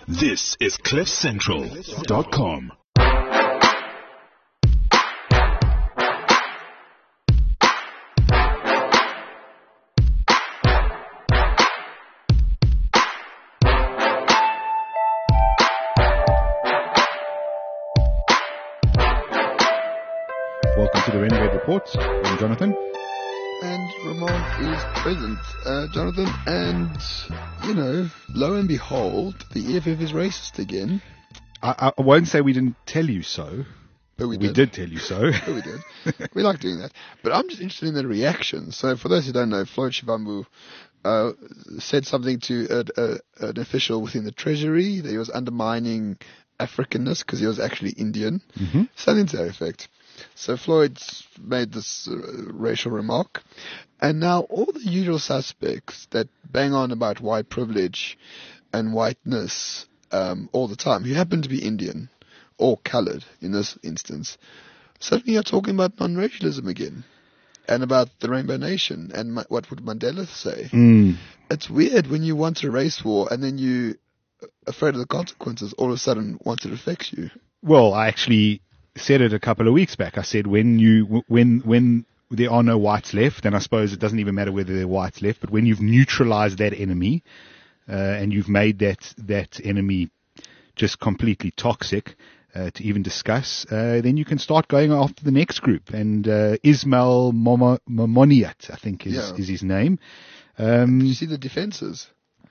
This is CliffCentral.com. Welcome to the Renegade Report. I'm Jonathan. And Ramon is present, Jonathan, and, lo and behold, the EFF is racist again. I won't say we didn't tell you so. But we did tell you so. But we did. We like doing that. But I'm just interested in the reaction. So for those who don't know, Floyd Shivambu said something to an official within the Treasury that he was undermining Africanness because he was actually Indian. Mm-hmm. Something to that effect. So Floyd's made this racial remark, and now all the usual suspects that bang on about white privilege and whiteness all the time, who happen to be Indian or coloured in this instance, suddenly are talking about non-racialism again and about the Rainbow Nation and what would Mandela say. It's weird when you want a race war and then you, afraid of the consequences, all of a sudden want it affects you. Well, I actually said it a couple of weeks back. I said when there are no whites left, and I suppose it doesn't even matter whether there are whites left, but when you've neutralized that enemy and you've made that enemy just completely toxic to even discuss, then you can start going after the next group. And Ismail Momoniat, I think is his name. You see the defenses.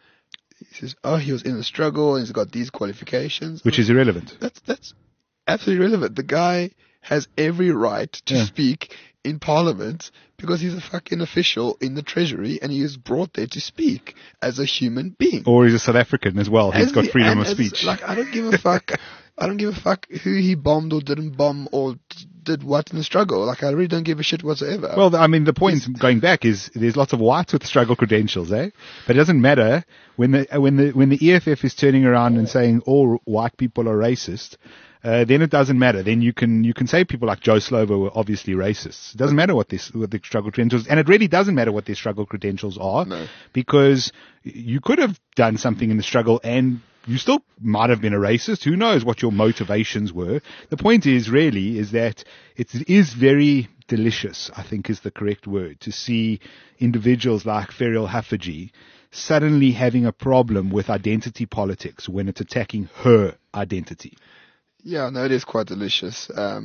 He says, he was in a struggle and he's got these qualifications. Which is irrelevant. That's absolutely relevant. The guy has every right to speak in Parliament because he's a fucking official in the Treasury and he is brought there to speak as a human being. Or he's a South African as well. He's got freedom of speech. I don't give a fuck. I don't give a fuck who he bombed or didn't bomb or did what in the struggle. I really don't give a shit whatsoever. Well, I mean, the point going back is there's lots of whites with struggle credentials, eh? But it doesn't matter when the EFF is turning around and saying all white people are racist. Then it doesn't matter. Then you can say people like Joe Slovo were obviously racists. It doesn't matter what the struggle credentials, and it really doesn't matter what their struggle credentials are, because you could have done something in the struggle and you still might have been a racist. Who knows what your motivations were? The point is that it is very delicious, I think is the correct word, to see individuals like Ferial Haffajee suddenly having a problem with identity politics when it's attacking her identity. Yeah, no, it is quite delicious. I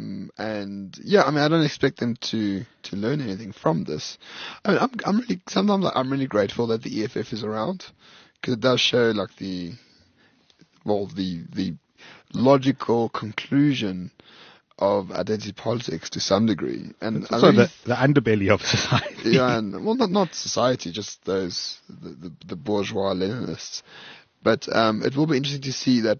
don't expect them to learn anything from this. I mean, I'm really grateful that the EFF is around because it does show like the logical conclusion of identity politics to some degree. And so the underbelly of society. Yeah, and not society, just those, the bourgeois Leninists. But, it will be interesting to see that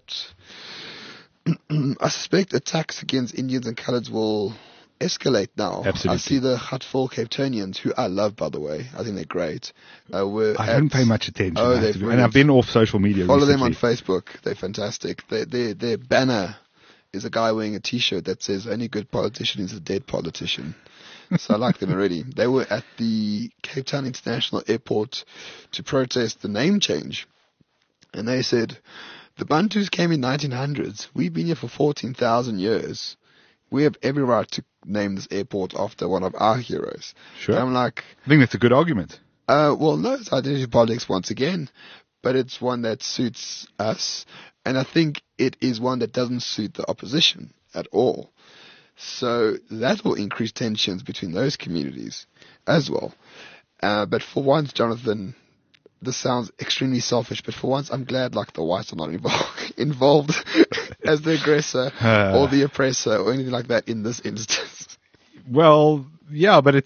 I suspect attacks against Indians and coloureds will escalate now. Absolutely. I see the Hutful Cape Townians, who I love, by the way. I think they're great. I didn't pay much attention. And I've been off social media Follow recently. them on Facebook. They're fantastic. Their banner is a guy wearing a T-shirt that says, "Only good politician is a dead politician." So I like them already. They were at the Cape Town International Airport to protest the name change. And they said, "The Bantus came in 1900s. We've been here for 14,000 years. We have every right to name this airport after one of our heroes." Sure. And I'm like, I think that's a good argument. well, no, it's identity politics once again, but it's one that suits us. And I think it is one that doesn't suit the opposition at all. So that will increase tensions between those communities as well. But for once, Jonathan, this sounds extremely selfish, but for once I'm glad like the whites are not involved as the aggressor or the oppressor or anything like that in this instance. Well, yeah, but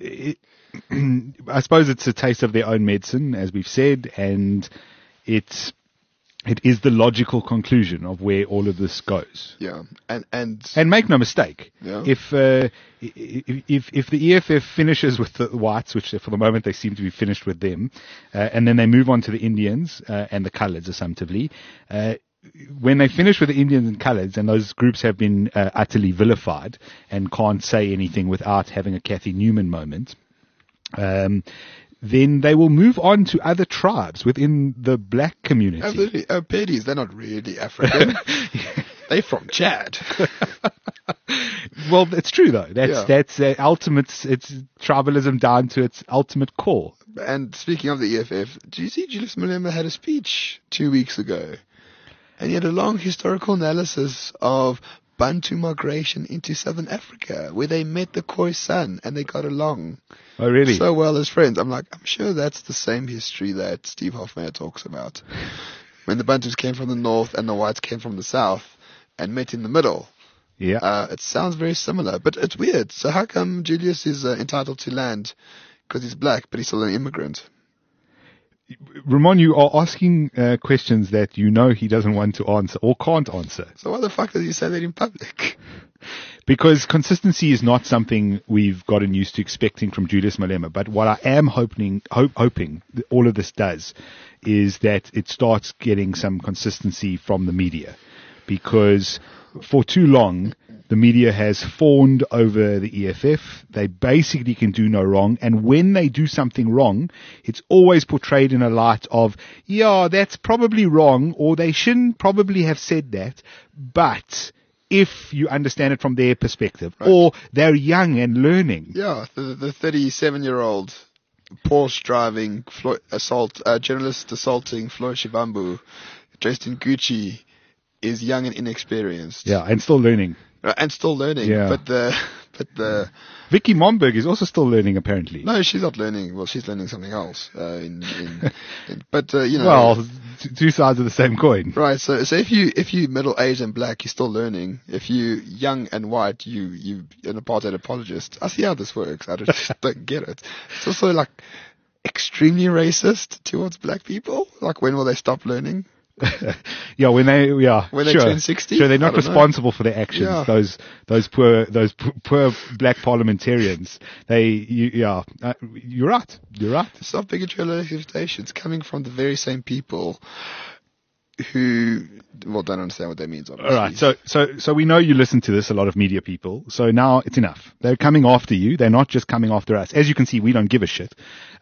I suppose it's a taste of their own medicine, as we've said, and it is the logical conclusion of where all of this goes. Yeah, and make no mistake, yeah. if the EFF finishes with the whites, which for the moment they seem to be finished with them, and then they move on to the Indians and the coloureds assumptively, when they finish with the Indians and coloureds, and those groups have been utterly vilified and can't say anything without having a Kathy Newman moment, then they will move on to other tribes within the black community. Absolutely. Pedis, they're not really African. They're from Chad. Well, it's true though. Yeah. That's ultimate. It's tribalism down to its ultimate core. And speaking of the EFF, do you see Julius Malema had a speech 2 weeks ago? And he had a long historical analysis of Bantu migration into Southern Africa, where they met the Khoisan and they got along Oh, really? so well as friends. I'm sure that's the same history that Steve Hofmeyr talks about. When the Bantus came from the north and the whites came from the south and met in the middle. Yeah. It sounds very similar, but it's weird. So how come Julius is entitled to land because he's black, but he's still an immigrant? Ramon, you are asking questions that you know he doesn't want to answer or can't answer. So why the fuck does he say that in public? Because consistency is not something we've gotten used to expecting from Julius Malema. But what I am hoping that all of this does is that it starts getting some consistency from the media. Because for too long, the media has fawned over the EFF. They basically can do no wrong. And when they do something wrong, it's always portrayed in a light of, yeah, that's probably wrong, or they shouldn't probably have said that. But if you understand it from their perspective, Right. or they're young and learning. Yeah, the 37-year-old Porsche driving journalist assaulting Floyd Shivambu, dressed in Gucci, is young and inexperienced. Yeah, and still learning. And still learning. Yeah. But the Vicky Momberg is also still learning, apparently. no, she's not learning. Well, she's learning something else. But Well, two sides of the same coin. right. So if you middle aged and black, you're still learning. If you young and white, you an apartheid apologist. I see how this works. I just don't get it. It's also like extremely racist towards black people. Like, when will they stop learning? Yeah, when they When they turn 60? Sure, they're I not don't know. responsible for their actions. Yeah. Those poor black parliamentarians. You're right. You're right. Stop bigotry and expectations coming from the very same people who don't understand what that means. Obviously. All right. So we know you listen to this, a lot of media people. So now it's enough. They're coming after you. They're not just coming after us. As you can see, we don't give a shit.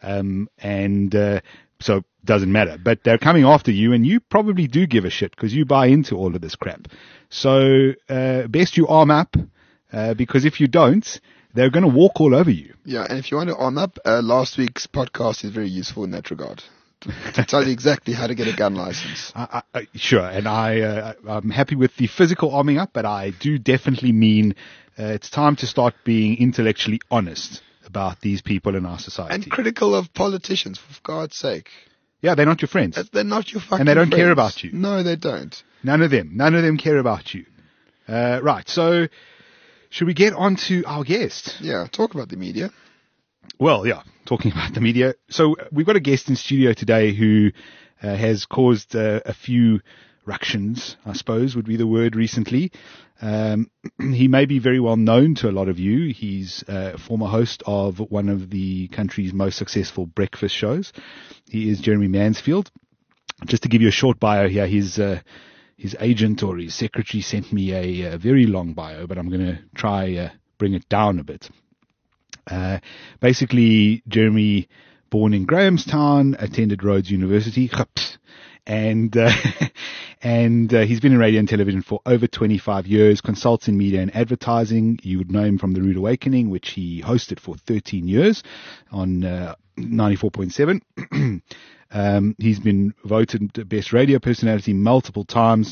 So doesn't matter. But they're coming after you, and you probably do give a shit because you buy into all of this crap. So best you arm up, because if you don't, they're going to walk all over you. Yeah, and if you want to arm up, last week's podcast is very useful in that regard. To tell you exactly how to get a gun license. Sure, and I'm happy with the physical arming up, but I do definitely mean it's time to start being intellectually honest about these people in our society. And critical of politicians, for God's sake. Yeah, they're not your friends. They're not your fucking And they don't care friends. about you. No, they don't. None of them care about you. Right, so should we get on to our guest? Yeah, talk about the media. Well, yeah, talking about the media. So we've got a guest in studio today who has caused a few ructions, I suppose would be the word, recently. He may be very well known to a lot of you. He's a former host of one of the country's most successful breakfast shows. He is Jeremy Mansfield. Just to give you a short bio here, his agent or his secretary sent me a very long bio, but I'm going to try bring it down a bit. Basically, Jeremy, born in Grahamstown, attended Rhodes University, and he's been in radio and television for over 25 years, consults in media and advertising. You would know him from The Rude Awakening, which he hosted for 13 years on 94.7. He's been voted the best radio personality multiple times.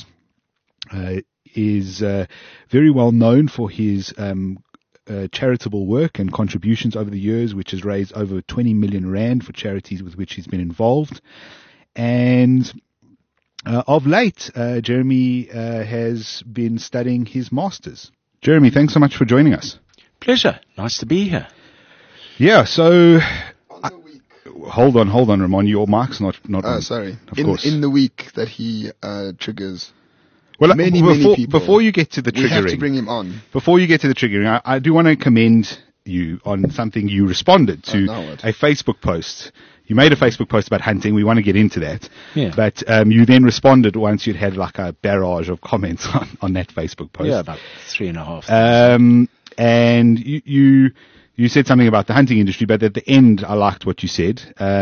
Is very well known for his charitable work and contributions over the years, which has raised over 20 million rand for charities with which he's been involved. And of late, Jeremy has been studying his master's. Jeremy, thanks so much for joining us. Pleasure. Nice to be here. Yeah, so hold on, Ramon. Your mic's not on. Sorry. Of course. In the week that he triggers. Well, many people. Before you get to the triggering, We have to bring him on. Before you get to the triggering, I do want to commend you on something you responded to, a Facebook post. You made a Facebook post about hunting. We want to get into that. Yeah. But you then responded once you'd had like a barrage of comments on that Facebook post. Yeah, about 3.5. And you you said something about the hunting industry, but at the end, I liked what you said.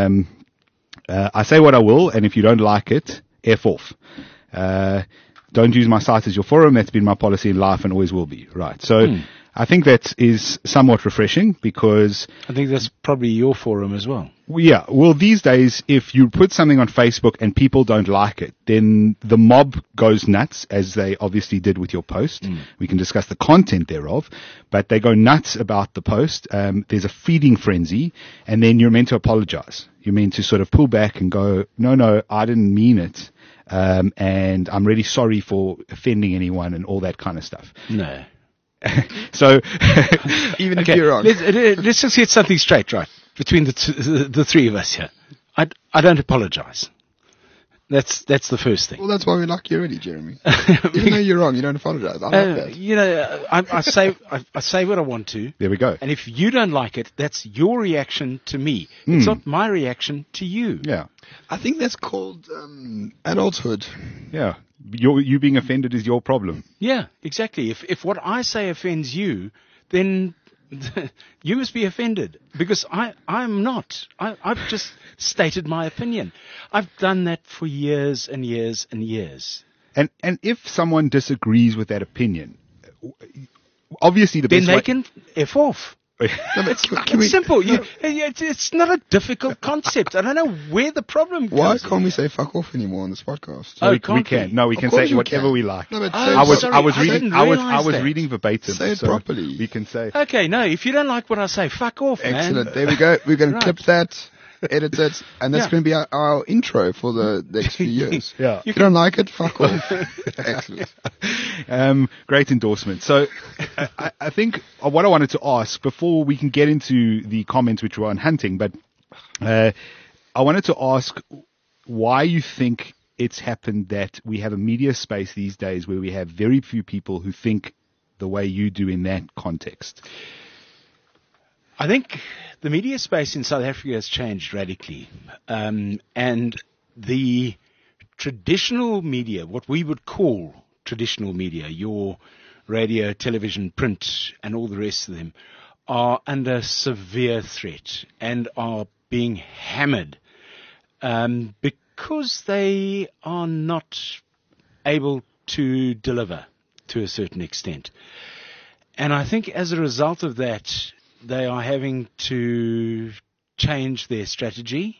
I say what I will, and if you don't like it, F off. Don't use my site as your forum. That's been my policy in life and always will be. Right. So I think that is somewhat refreshing because, I think that's probably your forum as well. yeah, well, these days, if you put something on Facebook and people don't like it, then the mob goes nuts, as they obviously did with your post. We can discuss the content thereof, but they go nuts about the post. There's a feeding frenzy, and then you're meant to apologize. You're meant to sort of pull back and go, no, I didn't mean it. And I'm really sorry for offending anyone and all that kind of stuff. No. So, Even if you're wrong. Let's just get something straight, right? Between the three of us here. I don't apologize. That's the first thing. Well, that's why we like you already, Jeremy. Even though you're wrong, you don't apologize. I like that. You know, I say what I want to. there we go. And if you don't like it, that's your reaction to me. It's not my reaction to you. Yeah. I think that's called adulthood. Yeah. You being offended is your problem. Yeah, exactly. If what I say offends you, then you must be offended, because I'm not. I've just stated my opinion. I've done that for years and years and years. And if someone disagrees with that opinion, obviously the Then best they way... can F off. It's simple. It's not a difficult concept. I don't know where the problem comes. Why can't we say fuck off anymore on this podcast? Oh, we can't can. we? No, we Of can course say we whatever can. we like. No, but Oh, say, sorry, I was I reading. didn't I realize was that. reading verbatim. Say it so properly. We can say. Okay, no, if you don't like what I say, fuck off, Excellent. man. There we go. We're going Right. to clip that, edit it, and that's Yeah. going to be our intro for the next few years. Yeah. If you don't like it, fuck off. Excellent. Great endorsement. So I think what I wanted to ask before we can get into the comments which were on hunting, but I wanted to ask why you think it's happened that we have a media space these days where we have very few people who think the way you do in that context. I think the media space in South Africa has changed radically. And the traditional media, what we would call traditional media, your radio, television, print, and all the rest of them, are under severe threat and are being hammered because they are not able to deliver to a certain extent. And I think as a result of that, they are having to change their strategy.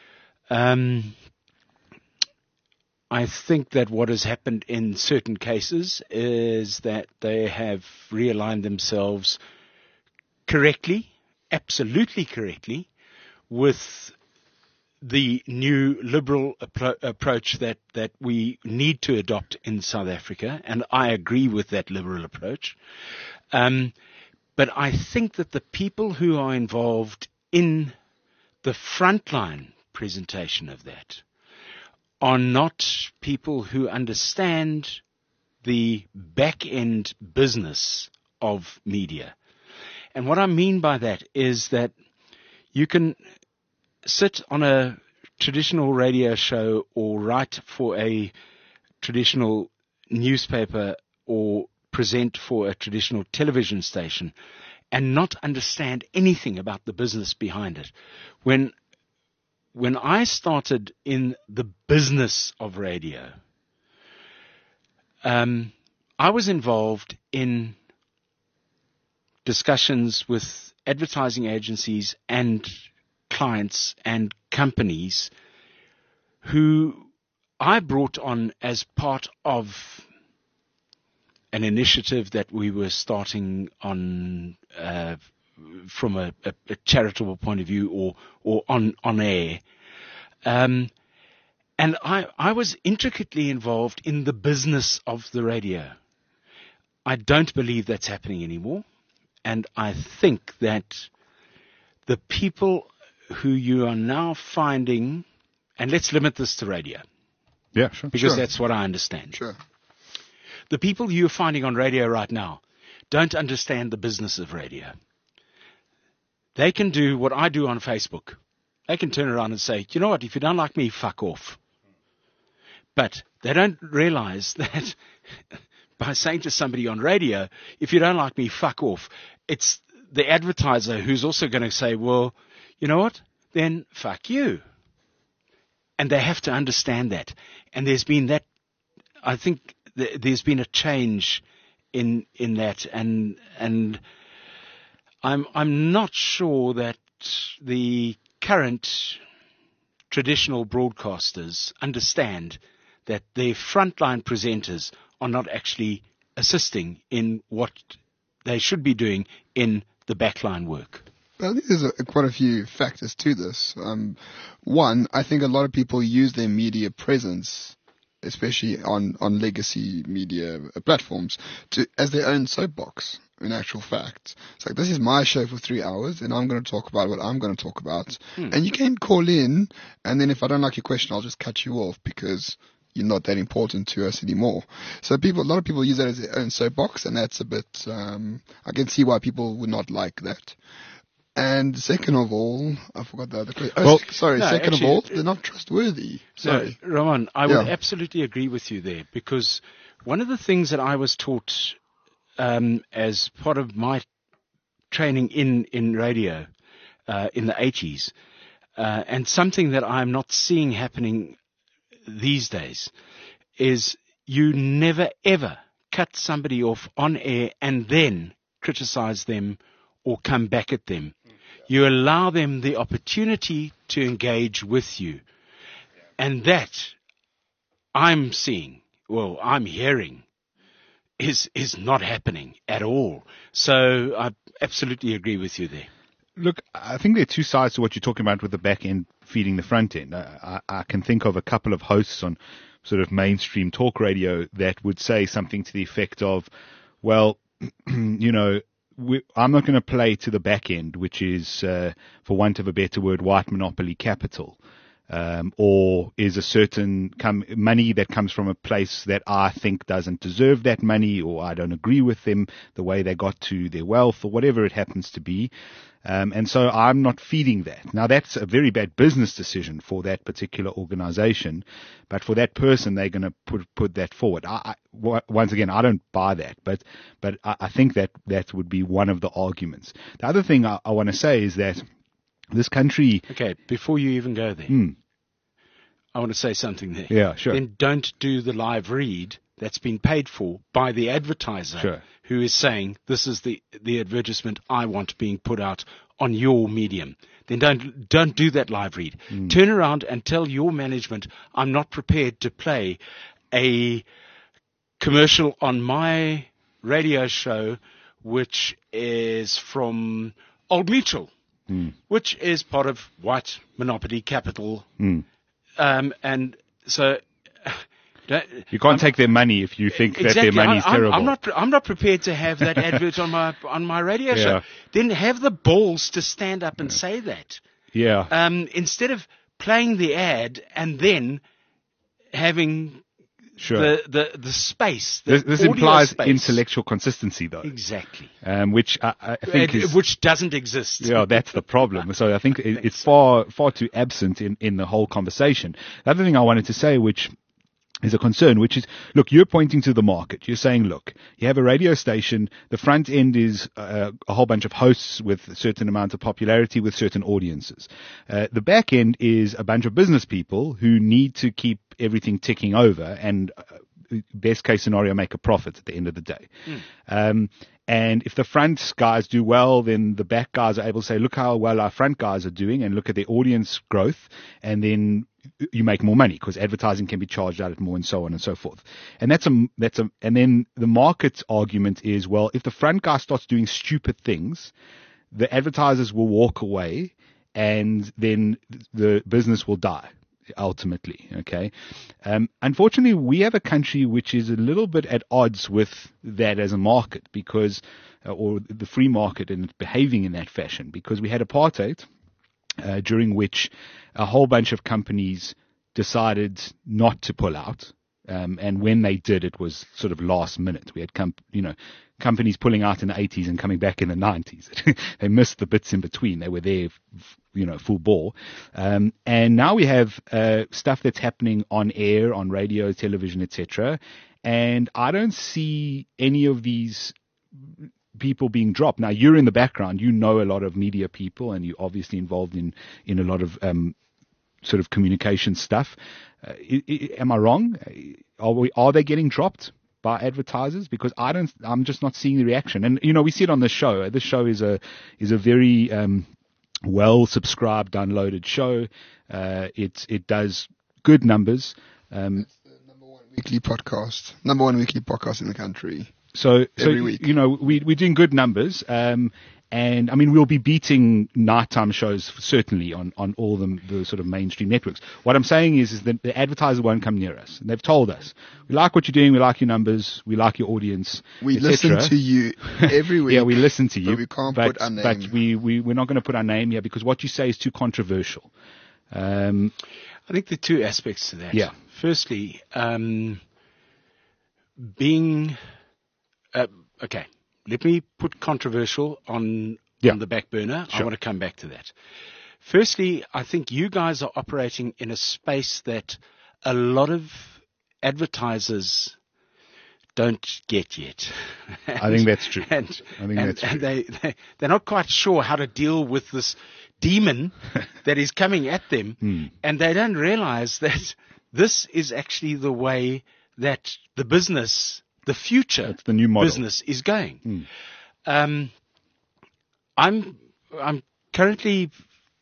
I think that what has happened in certain cases is that they have realigned themselves correctly, absolutely correctly, with the new liberal approach that we need to adopt in South Africa, and I agree with that liberal approach. But I think that the people who are involved in the frontline presentation of that are not people who understand the back-end business of media. And what I mean by that is that you can sit on a traditional radio show or write for a traditional newspaper or present for a traditional television station and not understand anything about the business behind it. When I started in the business of radio, I was involved in discussions with advertising agencies and clients and companies who I brought on as part of an initiative that we were starting on from a charitable point of view or on air. And I was intricately involved in the business of the radio. I don't believe that's happening anymore. And I think that the people who you are now finding, and let's limit this to radio, Yeah, sure. because Sure. that's what I understand. Sure. The people you're finding on radio right now don't understand the business of radio. They can do what I do on Facebook. They can turn around and say, you know what, if you don't like me, fuck off. But they don't realize that by saying to somebody on radio, if you don't like me, fuck off, it's the advertiser who's also going to say, well, you know what? Then fuck you. And they have to understand that. And there's been that, I think there's been a change in that. And I'm not sure that the current traditional broadcasters understand that their frontline presenters are not actually assisting in what they should be doing in the backline work. Well, I think there's quite a few factors to this. One, I think a lot of people use their media presence, especially on legacy media platforms, as their own soapbox. In actual fact, it's like, this is my show for 3 hours, and I'm going to talk about what I'm going to talk about. And you can call in, and then if I don't like your question, I'll just cut you off because you're not that important to us anymore. So a lot of people use that as their own soapbox, and that's a bit, I can see why people would not like that. And second of all, I forgot the other question. Second of all, they're not trustworthy. Sorry. No, Roman, I would absolutely agree with you there, because one of the things that I was taught as part of my training in radio in the 80s, and something that I'm not seeing happening these days, is you never ever cut somebody off on air and then criticize them or come back at them. You allow them the opportunity to engage with you. And that I'm hearing is not happening at all. So I absolutely agree with you there. Look, I think there are two sides to what you're talking about with the back end feeding the front end. I can think of a couple of hosts on sort of mainstream talk radio that would say something to the effect of, well, you know, I'm not going to play to the back end, which is, for want of a better word, white monopoly capital. Or is a certain money that comes from a place that I think doesn't deserve that money, or I don't agree with them, the way they got to their wealth, or whatever it happens to be. And so I'm not feeding that. Now that's a very bad business decision for that particular organization, but for that person, they're going to put that forward. Once again, I don't buy that, but I think that would be one of the arguments. The other thing I want to say is that this country... Okay, before you even go there, I want to say something there. Yeah, sure. Then don't do the live read that's been paid for by the advertiser who is saying, this is the advertisement I want being put out on your medium. Then don't do that live read. Turn around and tell your management, I'm not prepared to play a commercial on my radio show which is from Old Mutual. Which is part of white monopoly capital. And so... you can't take their money if you think that their money is terrible. I'm not prepared to have that advert on my radio show. Then have the balls to stand up and say that. Yeah. Instead of playing the ad and then having... The space. This implies intellectual consistency, though. Exactly. Which I think which doesn't exist. Yeah, that's the problem. So I think it's far too absent in the whole conversation. The other thing I wanted to say, which is a concern, which is, look, you're pointing to the market. You're saying, look, you have a radio station. The front end is a whole bunch of hosts with a certain amount of popularity with certain audiences. The back end is a bunch of business people who need to keep everything ticking over and best case scenario, make a profit at the end of the day. And if the front guys do well, then the back guys are able to say, look how well our front guys are doing and look at their audience growth. And then you make more money because advertising can be charged out at more and so on and so forth. And and then the market argument is, well, if the front guy starts doing stupid things, the advertisers will walk away and then the business will die. Ultimately, okay. Unfortunately, we have a country which is a little bit at odds with that as a market because, or the free market and behaving in that fashion, because we had apartheid, during which a whole bunch of companies decided not to pull out. And when they did, it was sort of last minute. We had companies pulling out in the 80s and coming back in the 90s. They missed the bits in between. They were there, full bore. And now we have stuff that's happening on air, on radio, television, etc. And I don't see any of these people being dropped. Now, you're in the background. You know a lot of media people, and you're obviously involved in a lot of sort of communication stuff. Am I wrong? Are they getting dropped by advertisers? Because I'm just not seeing the reaction. And we see it on this show. This show is a very well subscribed, downloaded show. It does good numbers. It's the number one weekly podcast in the country. So every week, we're doing good numbers. And I mean, we'll be beating nighttime shows certainly on all the sort of mainstream networks. What I'm saying is that the advertiser won't come near us. And they've told us, we like what you're doing, we like your numbers, we like your audience. We listen to you every week. Yeah, we listen to you. But we can't put our name. But we're not going to put our name here because what you say is too controversial. I think there are two aspects to that. Yeah. Firstly, being okay. Let me put controversial on the back burner. Sure. I want to come back to that. Firstly, I think you guys are operating in a space that a lot of advertisers don't get yet. I think that's true. And they're not quite sure how to deal with this demon that is coming at them. And they don't realize that this is actually the way that the business, the future That's the new model. business is going. I'm currently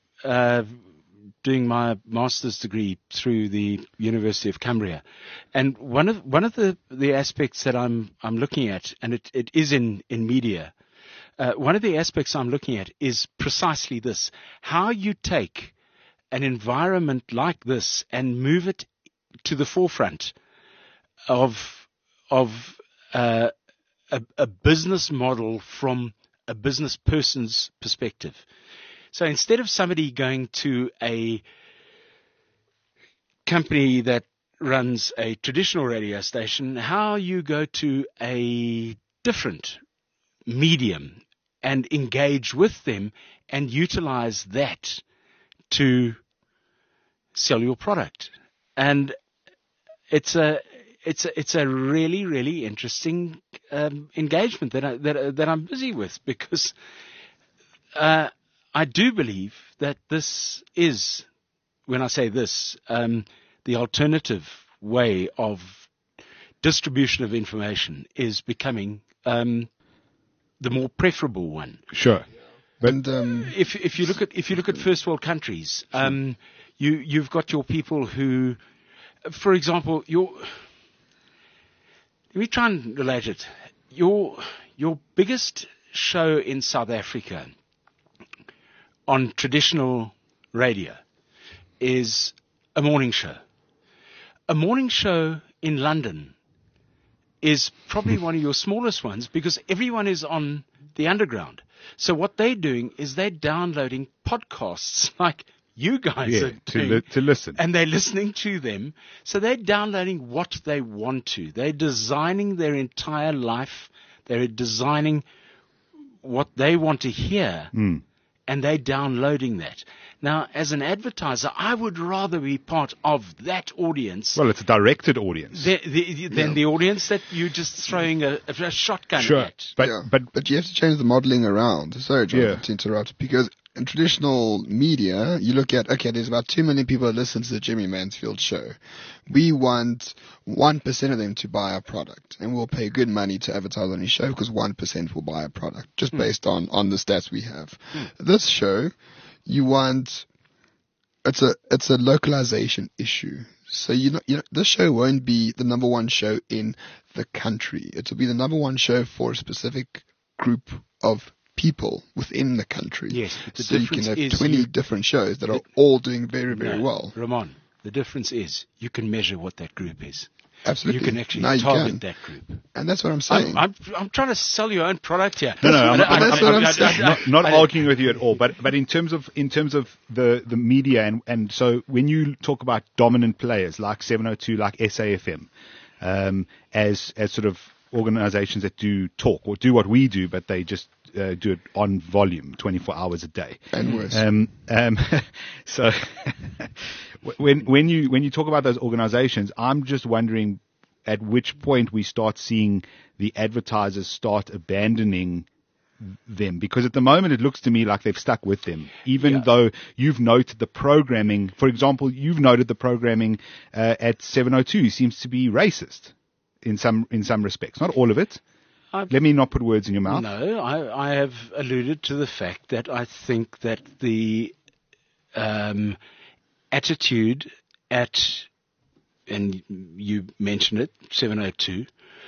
doing my master's degree through the University of Cumbria, and one of the aspects that I'm looking at, and it is in media. One of the aspects I'm looking at is precisely this: how you take an environment like this and move it to the forefront of a business model from a business person's perspective. So instead of somebody going to a company that runs a traditional radio station, how you go to a different medium and engage with them and utilize that to sell your product. And it's a really, really interesting engagement that I'm busy with, because I do believe that this is, when I say this, the alternative way of distribution of information is becoming the more preferable one. Sure. But if you look at first world countries, you've got your people who, for example, let me try and relate it. Your biggest show in South Africa on traditional radio is a morning show. A morning show in London is probably one of your smallest ones, because everyone is on the underground. So what they're doing is they're downloading podcasts like you guys are doing, to listen. and they're listening to them. So they're downloading what they want to. They're designing their entire life. They're designing what they want to hear, and they're downloading that. Now, as an advertiser, I would rather be part of that audience. Well, it's a directed audience. Than the audience that you're just throwing a shotgun at. But you have to change the modeling around. Sorry, John, to interrupt. Because in traditional media, you look at, okay, there's about 2 million people that listen to the Jimmy Mansfield show. We want 1% of them to buy our product, and we'll pay good money to advertise on his show because 1% will buy a product, just based on the stats we have. This show, you want, it's a localization issue. So this show won't be the number one show in the country. It will be the number one show for a specific group of people within the country. Yes, but the so you difference can have is 20 different shows that are all doing very, very well. Ramon, the difference is you can measure what that group is. Absolutely. You can actually target that group. And that's what I'm saying. I'm trying to sell your own product here. No, I'm not I- arguing with you at all. But in terms of the media and so when you talk about dominant players like 702, like SAFM, as sort of organizations that do talk or do what we do, but they just do it on volume 24 hours a day. And worse. So when you talk about those organizations, I'm just wondering at which point we start seeing the advertisers start abandoning them? Because at the moment it looks to me like they've stuck with them, even Yeah. though you've noted the programming. For example, you've noted the programming at 702 seems to be racist in some respects. Not all of it. Let me not put words in your mouth. No, I have alluded to the fact that I think that the attitude at, and you mentioned it, 702,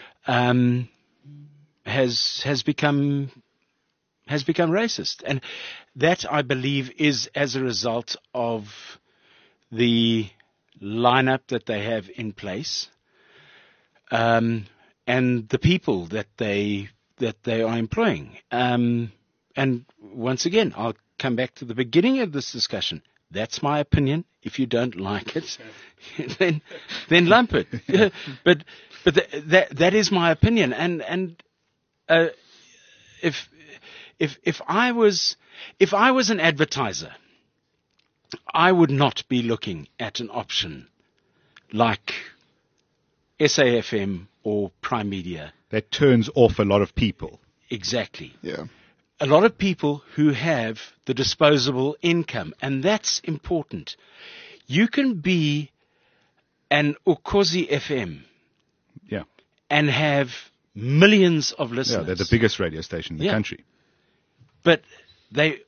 has become racist, and that I believe is as a result of the lineup that they have in place, and the people that they are employing. And once again, I'll come back to the beginning of this discussion. That's my opinion. If you don't like it, then lump it. But that is my opinion. And if I was an advertiser, I would not be looking at an option like SAFM or Prime Media. That turns off a lot of people. Exactly. Yeah. A lot of people who have the disposable income, and that's important. You can be an Ukhozi FM Yeah. and have millions of listeners. Yeah, they're the biggest radio station in the Yeah. country. But the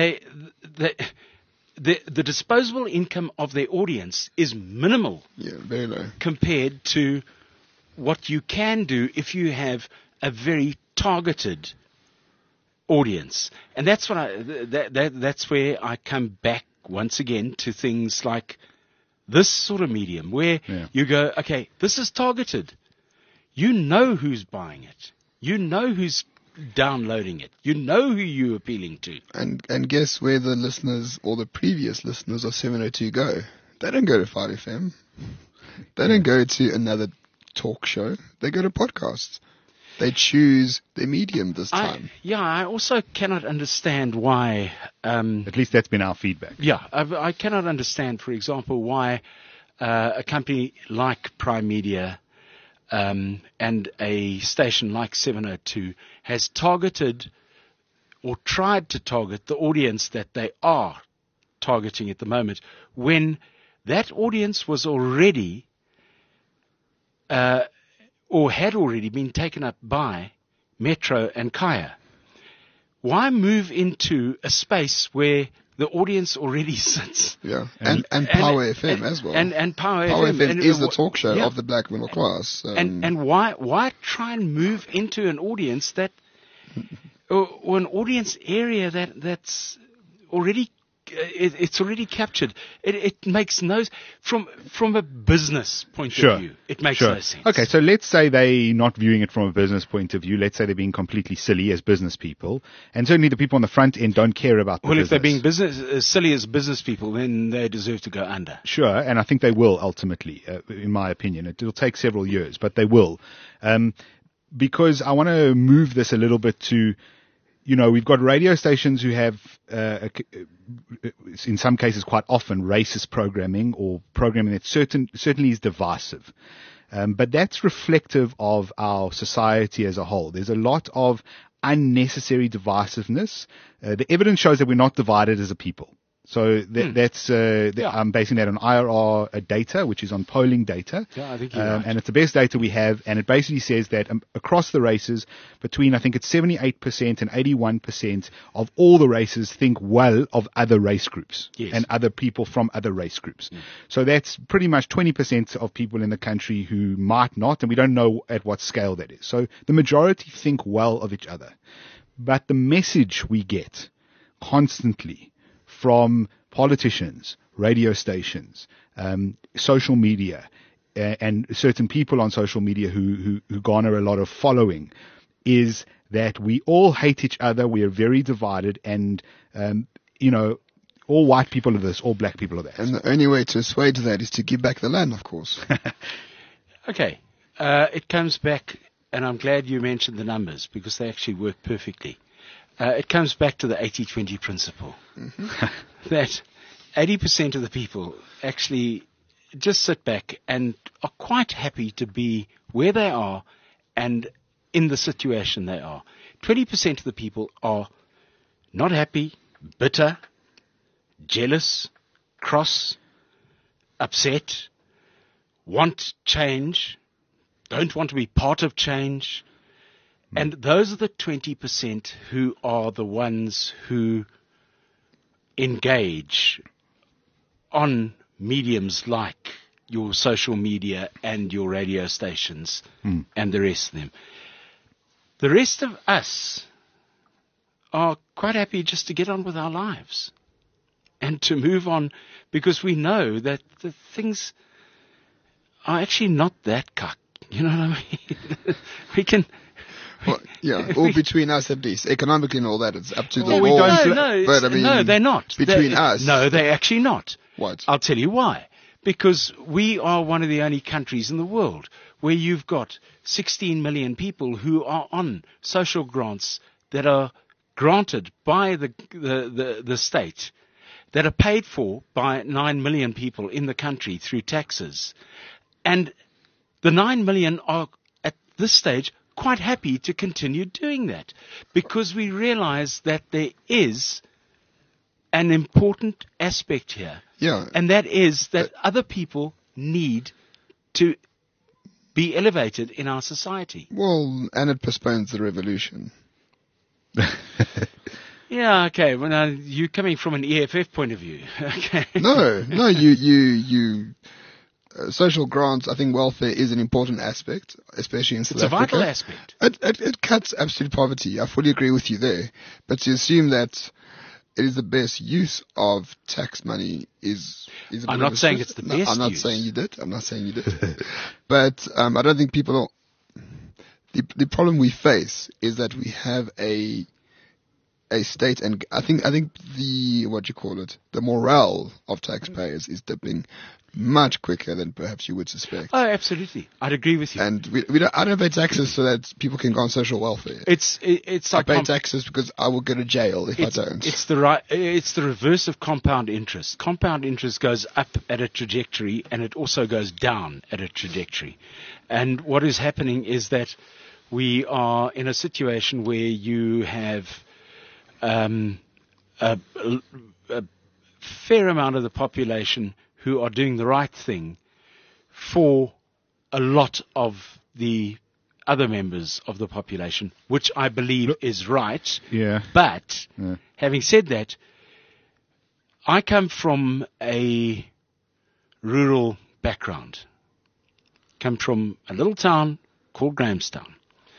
disposable income of their audience is minimal Yeah, very low. compared to what you can do if you have a very targeted audience. And that's what that's where I come back once again to things like this sort of medium where Yeah. you go, okay, this is targeted. You know who's buying it. You know who's downloading it. You know who you're appealing to. And guess where the listeners or the previous listeners of 702 go? They don't go to 5FM. They don't go to another talk show. They go to podcasts. They choose their medium this time. I also cannot understand why. At least that's been our feedback. Yeah, I cannot understand, for example, why a company like Prime Media and a station like 702 has targeted or tried to target the audience that they are targeting at the moment, when that audience was already or had already been taken up by Metro and Kaya. Why move into a space where the audience already sits? Yeah, and Power FM as well. And Power Power FM and, is the talk show yeah. of the black middle class. And why try and move into an audience that, or an audience area that's already, it's already captured. It makes no, from a business point Sure. of view, it makes Sure. no sense. Okay, so let's say they're not viewing it from a business point of view. Let's say they're being completely silly as business people. And certainly the people on the front end don't care about the Well, business. if they're being silly as business people, then they deserve to go under. Sure, and I think they will ultimately, in my opinion. It'll take several years, but they will. Because I want to move this a little bit to, we've got radio stations who have, in some cases quite often, racist programming or programming that certainly is divisive. But that's reflective of our society as a whole. There's a lot of unnecessary divisiveness. The evidence shows that we're not divided as a people. So that's I'm basing that on IRR data, which is on polling data. Yeah, I think you're right. And it's the best data we have, and it basically says that across the races, between I think it's 78% and 81% of all the races think well of other race groups and other people from other race groups. So that's pretty much 20% of people in the country who might not, and we don't know at what scale that is. So the majority think well of each other. But the message we get constantly from politicians, radio stations, social media, and certain people on social media who garner a lot of following, is that we all hate each other. We are very divided, and all white people are this, all black people are that. And the only way to assuage that is to give back the land, of course. Okay, it comes back, and I'm glad you mentioned the numbers because they actually work perfectly. It comes back to the 80-20 principle. That 80% of the people actually just sit back and are quite happy to be where they are and in the situation they are. 20% of the people are not happy, bitter, jealous, cross, upset, want change, don't want to be part of change. And those are the 20% who are the ones who engage on mediums like your social media and your radio stations and the rest of them. The rest of us are quite happy just to get on with our lives and to move on, because we know that the things are actually not that cuck. You know what I mean? We can... Well, yeah, or between us at least. Economically and all that, it's up to the we wall. don't- But I mean, no, they're not. Between us. No, they're actually not. What? I'll tell you why. Because we are one of the only countries in the world where you've got 16 million people who are on social grants that are granted by the state, that are paid for by 9 million people in the country through taxes. And the 9 million are, at this stage, quite happy to continue doing that, because we realize that there is an important aspect here. Yeah. And that is that other people need to be elevated in our society. Well, and it postpones the revolution. Yeah, okay. Well, now, you're coming from an EFF point of view. Okay. No, you. Social grants, I think welfare is an important aspect, especially in South It's a Africa. vital aspect. It cuts absolute poverty. I fully agree with you there. But to assume that it is the best use of tax money is a bit I'm of not a saying stretch. it's the No, best I'm not use. saying you did. I'm not saying you did. But I don't think people are... The problem we face is that we have a state, and I think the morale of taxpayers is dipping much quicker than perhaps you would suspect. Oh, absolutely. I'd agree with you. And I don't pay taxes so that people can go on social welfare. It's I like pay taxes because I will go to jail if I don't. It's the reverse of compound interest. Compound interest goes up at a trajectory, and it also goes down at a trajectory. And what is happening is that we are in a situation where you have a fair amount of the population who are doing the right thing for a lot of the other members of the population, which I believe is right. Yeah. But Yeah. having said that, I come from a rural background. Come from a little town called Grahamstown.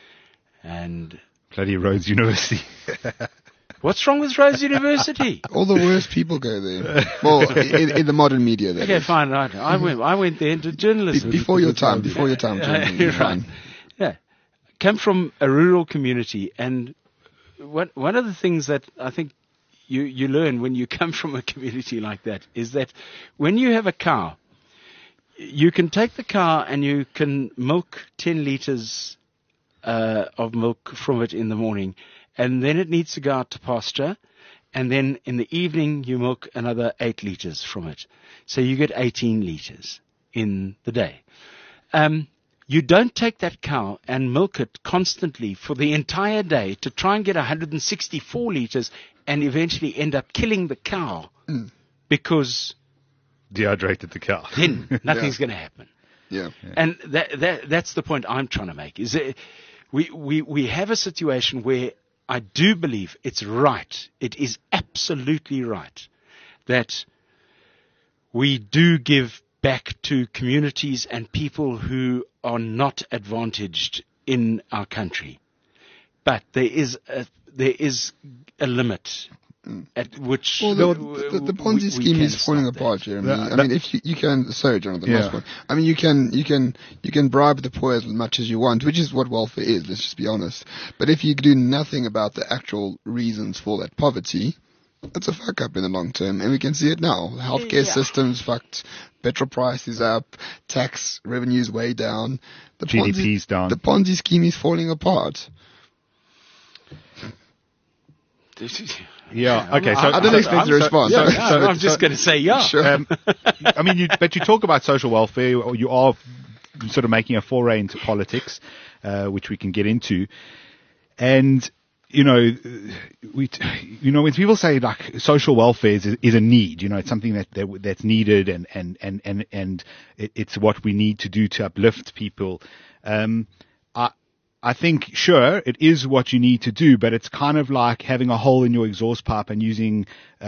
And Bloody Rhodes University. what's wrong with Rhodes University? All the worst people go there. Well, in the modern media, that Okay, is. fine. Right. I went there into journalism. Before your time, Jonathan, you're Right. fine. Yeah. Come from a rural community, and one of the things that I think you learn when you come from a community like that is that when you have a cow, you can take the cow and you can milk 10 liters of milk from it in the morning, and then it needs to go out to pasture, and then in the evening you milk another 8 liters from it. So you get 18 liters in the day. You don't take that cow and milk it constantly for the entire day to try and get 164 liters and eventually end up killing the cow because Dehydrated the cow. then nothing's going to happen. Yeah. And that's the point I'm trying to make. Is that we have a situation where I do believe it's right. It is absolutely right that we do give back to communities and people who are not advantaged in our country. But there is a limit at which Well, the Ponzi we scheme can is falling stop that. apart, Jeremy. That- I mean, if you can, sorry, Jonathan, Yeah. last one. I mean, you can bribe the poor as much as you want, which is what welfare is. Let's just be honest. But if you do nothing about the actual reasons for that poverty, it's a fuck up in the long term, and we can see it now. Healthcare Yeah. systems fucked. Petrol price is up. Tax revenues way down. The GDP's down. The Ponzi scheme is falling apart. Yeah. Okay. So I don't expect a response. So, I'm just going to say yeah. Sure. I mean, but you talk about social welfare, or you are sort of making a foray into politics, which we can get into. And when people say like social welfare is a need, it's something that's needed and it's what we need to do to uplift people. I think, sure, it is what you need to do, but it's kind of like having a hole in your exhaust pipe and using,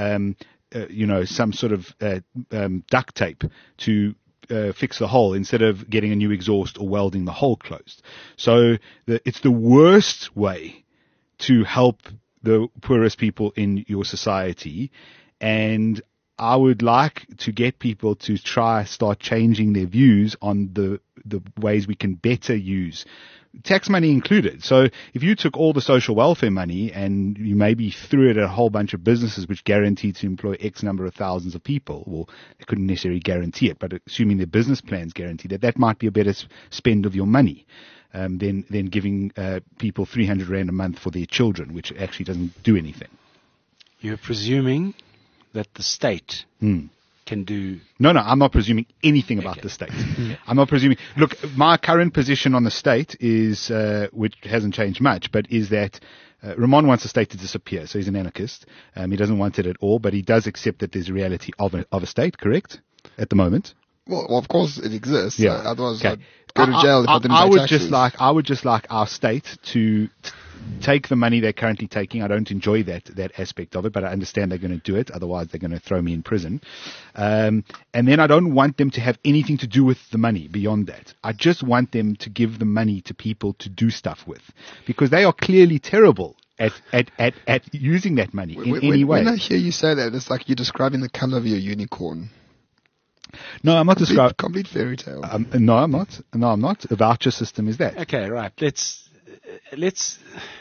some sort of duct tape to fix the hole instead of getting a new exhaust or welding the hole closed. So it's the worst way to help the poorest people in your society. And I would like to get people to start changing their views on the ways we can better use tax money included. So if you took all the social welfare money and you maybe threw it at a whole bunch of businesses which guaranteed to employ X number of thousands of people, well, they couldn't necessarily guarantee it, but assuming their business plans guarantee that might be a better spend of your money than giving people 300 Rand a month for their children, which actually doesn't do anything. You're presuming that the state can do... No, I'm not presuming anything about the state. I'm not presuming... Look, my current position on the state is, which hasn't changed much, but is that Ramon wants the state to disappear, so he's an anarchist. He doesn't want it at all, but he does accept that there's a reality of a state, correct? At the moment. Well, of course it exists. Yeah. Otherwise, Okay. I'd go to jail if I didn't pay taxes. I would just like our state to take the money they're currently taking. I don't enjoy that aspect of it, but I understand they're going to do it. Otherwise, they're going to throw me in prison. And then I don't want them to have anything to do with the money beyond that. I just want them to give the money to people to do stuff with, because they are clearly terrible at using that money in any way. When I hear you say that, it's like you're describing the color of your unicorn. No, I'm not describing... Complete fairy tale. No, I'm not. A voucher system is that. Okay, right. Let's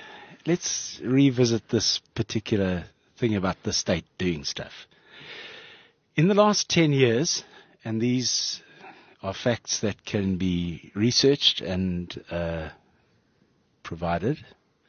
revisit this particular thing about the state doing stuff. In the last 10 years, and these are facts that can be researched and provided,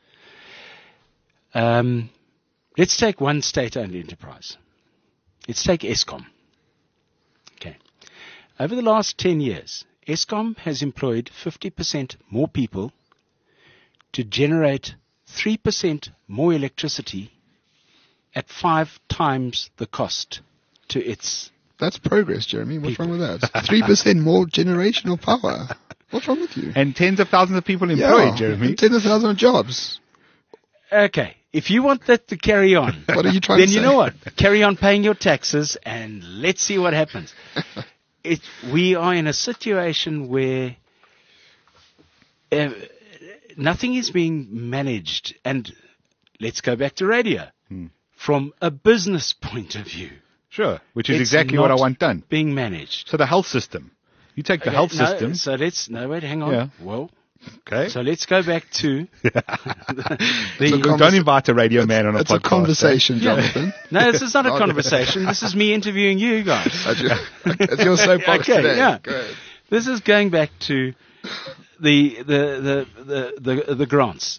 let's take one state-owned enterprise. Let's take Eskom. Okay. Over the last 10 years, Eskom has employed 50% more people to generate 3% more electricity at 5 times the cost to its... That's progress, Jeremy. What's wrong with that? 3% more generational power. What's wrong with you? And tens of thousands of people employed, Jeremy. And tens of thousands of jobs. Okay. If you want that to carry on, what are you trying to say? Then you know what? Carry on paying your taxes and let's see what happens. We are in a situation where nothing is being managed. And let's go back to radio. From a business point of view. Sure, which is exactly what I want done. Being managed. So the health system. You take the health system. So wait, hang on. Yeah. Well, okay. So let's go back to don't invite a radio man on a podcast. It's a conversation, Jonathan. No, this is not a conversation. This is me interviewing you guys. It's your soapbox today. Yeah. Go ahead. This is going back to the grants.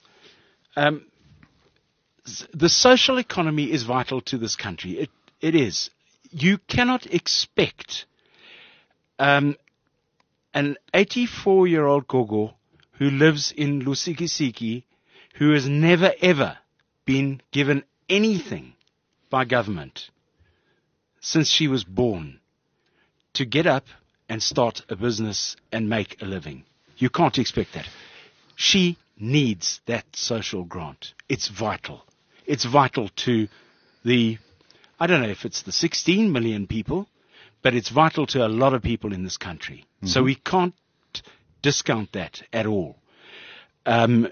The social economy is vital to this country. It is. You cannot expect an 84-year-old gogo who lives in Lusikisiki, who has never ever been given anything by government since she was born, to get up and start a business and make a living. You can't expect that. She needs that social grant. It's vital. It's vital to I don't know if it's the 16 million people, but it's vital to a lot of people in this country. Mm-hmm. So we can't discount that at all. I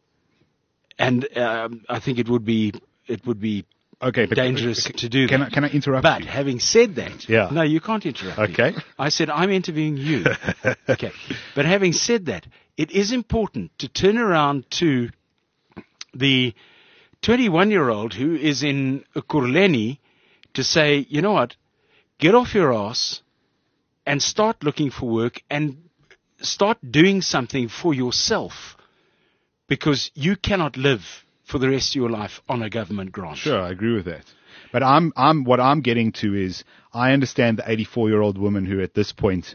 think it would be dangerous to do that. Can I interrupt But you? having said that, no, you can't interrupt me. Okay. I said I'm interviewing you. Okay. But having said that, it is important to turn around to the 21-year-old who is in Kurleni to say, you know what, get off your ass and start looking for work and start doing something for yourself, because you cannot live for the rest of your life on a government grant. Sure, I agree with that. But what I'm getting to is, I understand the 84-year-old woman who at this point,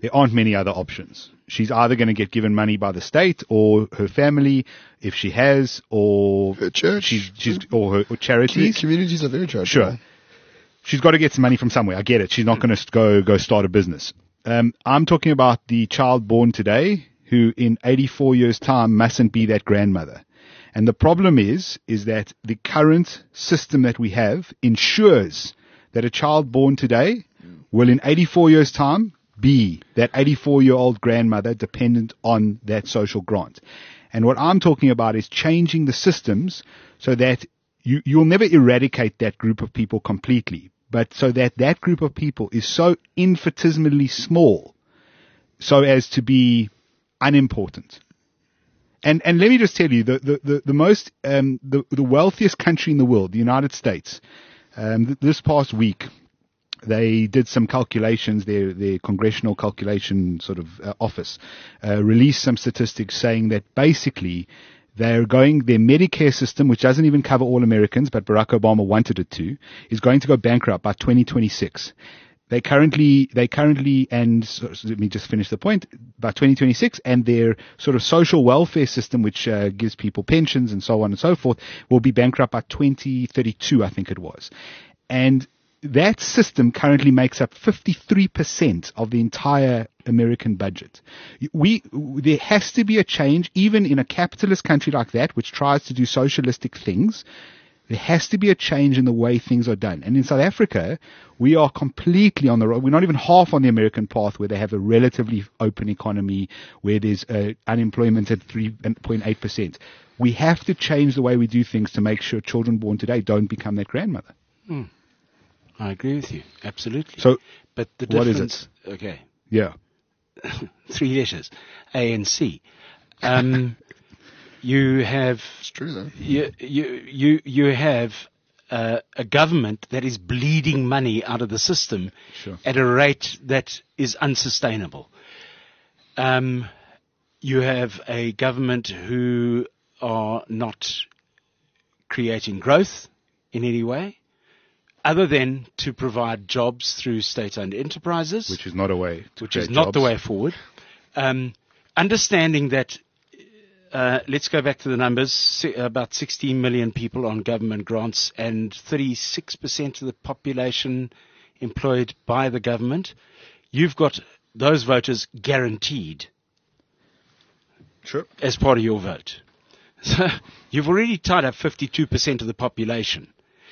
there aren't many other options. She's either going to get given money by the state or her family, if she has, or Her church. or her charities. Communities are very charitable. Sure. She's got to get some money from somewhere. I get it. She's not going to go start a business. I'm talking about the child born today who in 84 years' time mustn't be that grandmother. And the problem is that the current system that we have ensures that a child born today will in 84 years' time be that 84-year-old grandmother dependent on that social grant. And what I'm talking about is changing the systems so that you'll never eradicate that group of people completely, but so that that group of people is so infinitesimally small so as to be unimportant. And let me just tell you, the wealthiest country in the world, the United States, this past week, they did some calculations, their congressional calculation sort of office, released some statistics saying that basically their Medicare system, which doesn't even cover all Americans, but Barack Obama wanted it to, is going to go bankrupt by 2026. They currently, and so let me just finish the point, by 2026, and their sort of social welfare system, which gives people pensions and so on and so forth, will be bankrupt by 2032, I think it was. And that system currently makes up 53% of the entire American budget. There has to be a change, even in a capitalist country like that, which tries to do socialistic things. There has to be a change in the way things are done. And in South Africa, we are completely on the road. We're not even half on the American path, where they have a relatively open economy, where there's unemployment at 3.8%. We have to change the way we do things to make sure children born today don't become that grandmother. I agree with you. Absolutely. So, but the what difference, is it? Okay. Yeah. 3 letters, A and C. You have, It's true, though. you have a government that is bleeding money out of the system Sure. at a rate that is unsustainable. You have a government who are not creating growth in any way, other than to provide jobs through state-owned enterprises, Which is not a way to which is create not jobs. the way forward. Understanding that, let's go back to the numbers, about 16 million people on government grants and 36% of the population employed by the government. You've got those voters guaranteed Sure. as part of your vote. So you've already tied up 52% of the population.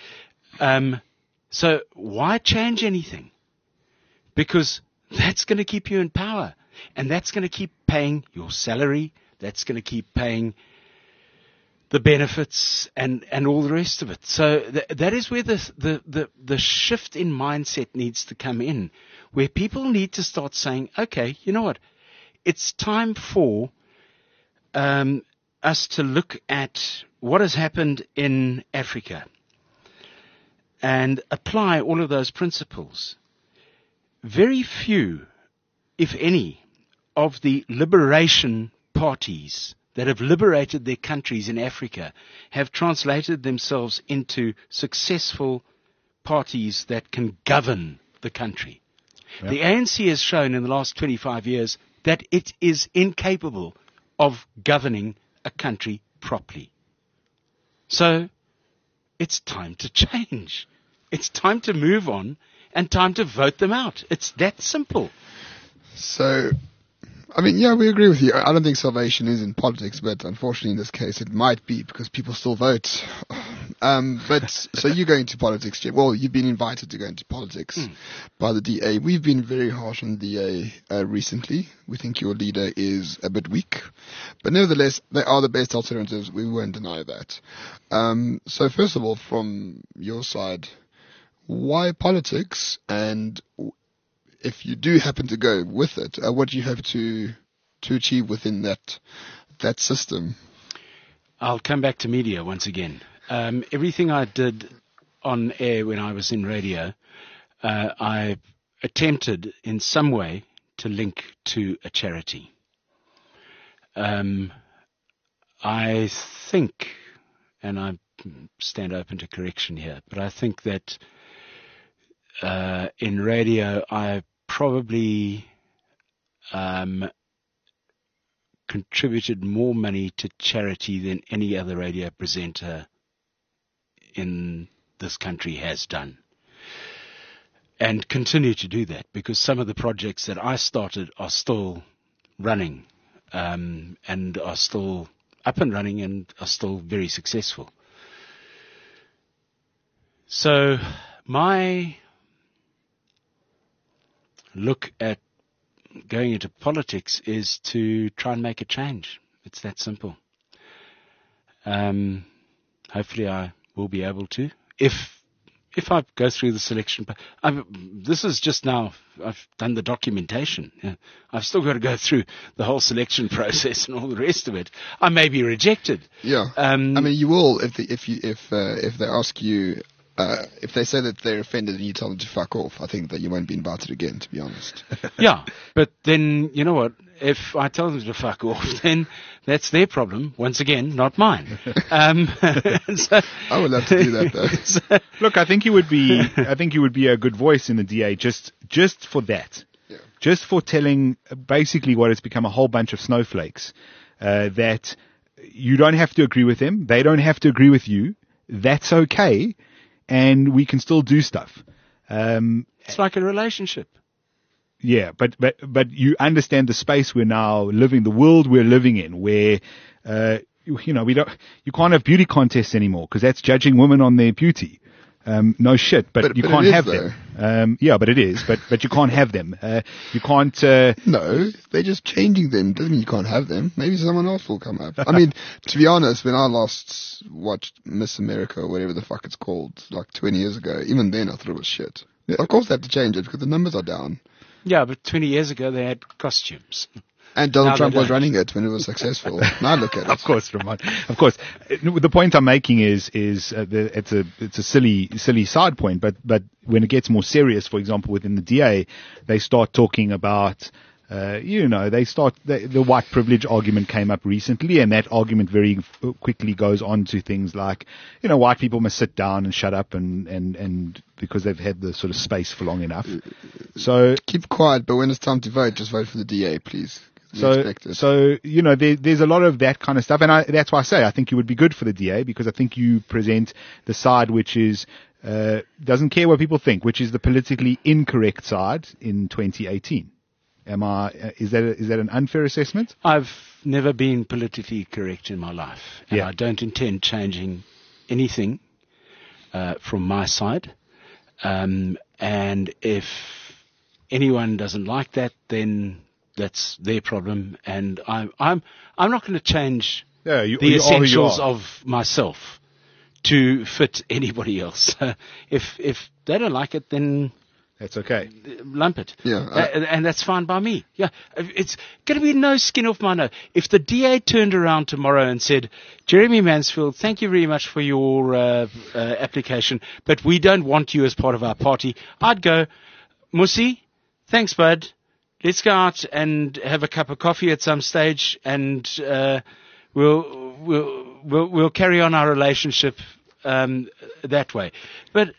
So why change anything? Because that's going to keep you in power, and that's going to keep paying your salary. That's going to keep paying the benefits and all the rest of it. So that is where the shift in mindset needs to come in, where people need to start saying, okay, you know what? It's time for us to look at what has happened in Africa and apply all of those principles. Very few, if any, of the liberation parties that have liberated their countries in Africa have translated themselves into successful parties that can govern the country. Yeah. The ANC has shown in the last 25 years that it is incapable of governing a country properly. So it's time to change. It's time to move on and time to vote them out. It's that simple. So, I mean, yeah, we agree with you. I don't think salvation is in politics, but unfortunately in this case it might be because people still vote. But so you go into politics, Jim. Well, you've been invited to go into politics by the DA. We've been very harsh on the DA recently. We think your leader is a bit weak, but nevertheless, they are the best alternatives. We won't deny that. So first of all, from your side, why politics? And if you do happen to go with it, what do you have to achieve within that system? I'll come back to media once again. Everything I did on air when I was in radio, I attempted in some way to link to a charity. I think, and I stand open to correction here, but I think that in radio I probably contributed more money to charity than any other radio presenter in this country has done. And continue to do that, because some of the projects that I started are still running, and are still up and running and are still very successful. So my look at going into politics is to try and make a change. It's that simple. Hopefully I will be able to. If I go through the selection, this is just now, I've done the documentation. Yeah. I've still got to go through the whole selection process and all the rest of it. I may be rejected. Yeah. I mean, you will if they ask you, if they say that they're offended and you tell them to fuck off. I think that you won't be invited again, to be honest. Yeah, but then, you know what? If I tell them to fuck off, then that's their problem. Once again, not mine. So, I would love to do that, though. Look, I think you would be a good voice in the DA just for that. Yeah. Just for telling basically what has become a whole bunch of snowflakes, that you don't have to agree with them. They don't have to agree with you. That's okay. And we can still do stuff. It's like a relationship. Yeah, but you understand the space we're now living, the world we're living in, where you can't have beauty contests anymore because that's judging women on their beauty. No shit, but you can't have them. Yeah, but it is. But you can't have them. You can't. No, they're just changing them. Doesn't mean you can't have them. Maybe someone else will come up. I mean, to be honest, when I last watched Miss America or whatever the fuck it's called, like 20 years ago, even then I thought it was shit. Yeah. Of course they have to change it because the numbers are down. Yeah, but 20 years ago they had costumes. And Donald Trump was running it when it was successful. Now look at it. Of course, Ramon. Of course. The point I'm making is it's a silly side point, but when it gets more serious, for example, within the DA, they start talking about, the white privilege argument came up recently, and that argument very quickly goes on to things like, white people must sit down and shut up and because they've had the sort of space for long enough. So keep quiet, but when it's time to vote, just vote for the DA, please. There's a lot of that kind of stuff, and that's why I say I think you would be good for the DA, because I think you present the side which is doesn't care what people think, which is the politically incorrect side in 2018. Is that an unfair assessment? I've never been politically correct in my life, and yeah. I don't intend changing anything from my side. And if anyone doesn't like that, then that's their problem, and I'm not going to change the essentials of myself to fit anybody else. If they don't like it, then that's okay. Lump it. Yeah, and that's fine by me. Yeah, it's going to be no skin off my nose. If the DA turned around tomorrow and said, Jeremy Mansfield, thank you very much for your application, but we don't want you as part of our party, I'd go, Musi, thanks, bud. Let's go out and have a cup of coffee at some stage, and we'll carry on our relationship that way. But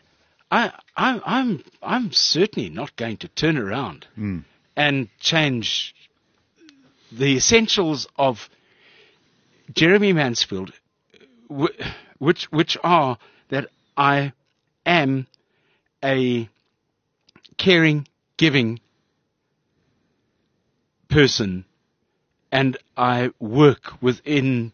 I'm certainly not going to turn around and change the essentials of Jeremy Mansfield, which are that I am a caring, giving person, and I have worked within